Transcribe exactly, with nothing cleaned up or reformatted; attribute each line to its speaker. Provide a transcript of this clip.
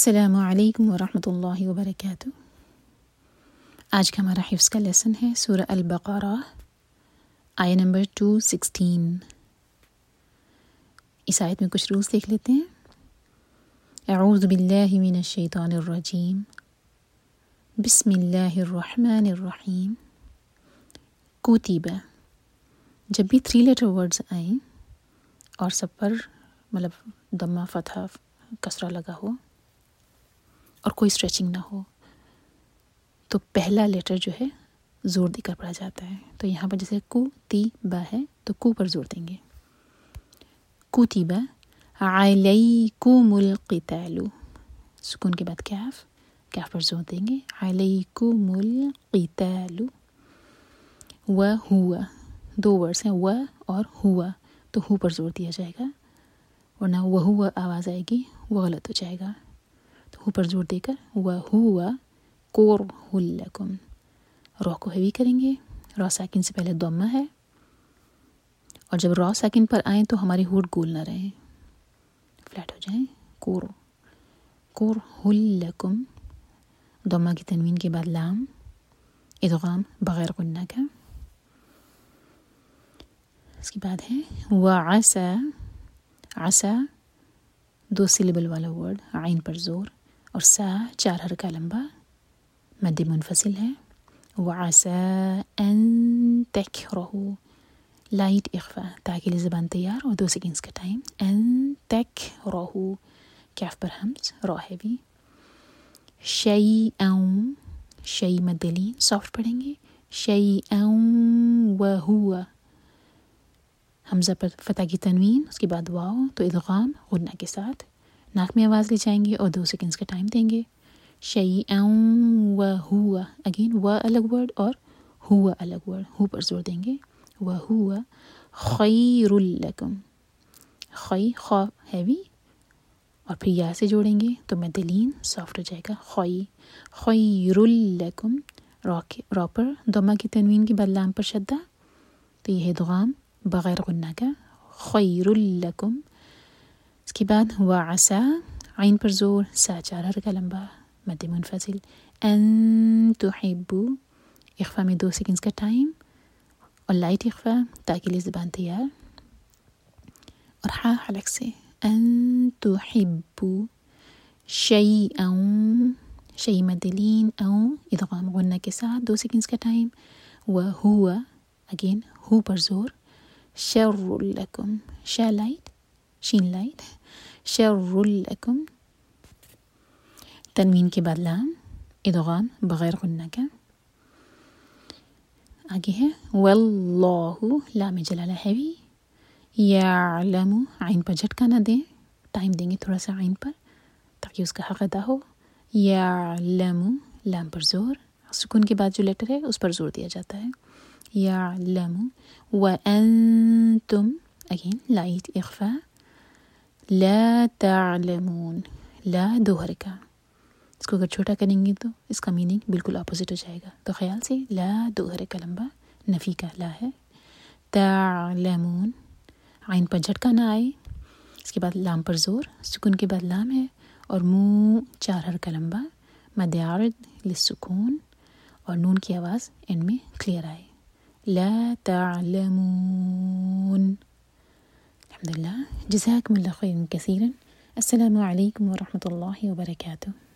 Speaker 1: السلام علیکم ورحمۃ اللہ وبرکاتہ۔ آج کا ہمارا حفظ کا لیسن ہے سورہ البقرہ، آیہ نمبر ٹو سکسٹین۔ اس آیت میں کچھ رولز دیکھ لیتے ہیں۔ اعوذ باللہ من الشیطان الرجیم، بسم اللہ الرحمن الرحیم۔ کوتیبہ، جب بھی تھری لیٹر ورڈز آئیں اور سب پر مطلب ضمہ، فتحہ، کسرہ لگا ہو اور کوئی اسٹریچنگ نہ ہو تو پہلا لیٹر جو ہے زور دے کر پڑھا جاتا ہے۔ تو یہاں پر جیسے کو تی با ہے تو کو پر زور دیں گے۔ کوتیبہ علیکم القتال، سکون کے بعد کیف، کیف پر زور دیں گے۔ علیکم القتال، و ہوا، دو ورڈز ہیں و اور ہوا، تو ہو پر زور دیا جائے گا، ورنہ وہ ہوا آواز آئے گی وہ غلط ہو جائے گا۔ تو ہو پر زور دے کر وَهُوَ كُرْهٌ لَكُمْ، را کو ہیوی کریں گے، را ساکن سے پہلے ضمہ ہے، اور جب را ساکن پر آئیں تو ہماری ہونٹ گول نہ رہیں، فلیٹ ہو جائیں۔ کور كُرْهٌ لَكُمْ، ضمہ کی تنوین کے بعد لام، ادغام بغیر غنہ کا۔ اس کے بعد ہے وَعَسَى، عسا دو سلیبل والا ورڈ، عین پر زور، اور سا چار حرکہ لمبا، مد منفصل ہے۔ وَعَسَى أَن تَكْرَهُ، لائٹ اخفا، تاکہ لیے زبان تیار اور دو سیکنڈز کا ٹائم۔ أَن تَكْرَهُ، کیف پر ہمز، را ہیوی۔ شَيْئًا، شَيْ مد لین، سافٹ پڑھیں گے۔ شَيْئًا وَهُوَ، حمزہ پر فتح کی تنوین، اس کے بعد واو، تو ادغام غنہ کے ساتھ، ناک میں آواز لے جائیں گے اور دو سیکنڈز کا ٹائم دیں گے۔ شیئا وہو، اگین و الگ ورڈ اور ہوا الگ ورڈ، ہو پر زور دیں گے۔ وہو خیر لکم، خی خا ہیوی اور پھر یا سے جوڑیں گے تو مد لین سافٹ ہو جائے گا۔ خی خیر لکم، را پر ضمہ کی تنوین کے بعد لام پر شدہ، تو یہ ہے ادغام بغیر غنہ کا، خیر لکم۔ اس کے بعد وعسا، عین پر زور، سا چار حرکہ لمبا، مد منفصل۔ ان تحبو، اخفا میں دو سیکنڈز کا ٹائم اور لائٹ اخفا تاکہ لیے زبان تیار، اور ہا حلق سے۔ ان تحبو شیئا، شیء مد لین، او ادغام غنہ کے ساتھ، دو سیکنڈز کا ٹائم۔ وہو، اگین ہو پر زور۔ شر لکم، شا لائٹ، شین لائٹ، شر لکم، تنوین کے بعد لام، ادغام بغیر غنہ کا۔ آگے ہے واللہ، لام جلالہ ہیوی۔ یعلم، عین پر جھٹکا نہ دیں، ٹائم دیں گے تھوڑا سا عین پر تاکہ اس کا حق ادا ہو۔ یعلم، لام پر زور، سکون کے بعد جو لیٹر ہے اس پر زور دیا جاتا ہے۔ یعلم وانتم، اگین لائٹ اخفا، لا تعلمون، لا دو حرکہ، اس کو اگر چھوٹا کریں گے تو اس کا میننگ بالکل اپوزٹ ہو جائے گا، تو خیال سے لا دو حرکہ لمبا، نفی کا لا ہے۔ تعلمون، عین پر جھٹکا نہ آئے، اس کے بعد لام پر زور، سکون کے بعد لام ہے، اور منہ چار حرکہ لمبا، مد عارض للسکون، اور نون کی آواز ان میں کلیئر آئے۔ لا تعلمون۔ الحمدللہ، جزاکم اللہ خیرا کثیرا۔ السلام علیکم ورحمۃ اللہ وبرکاتہ۔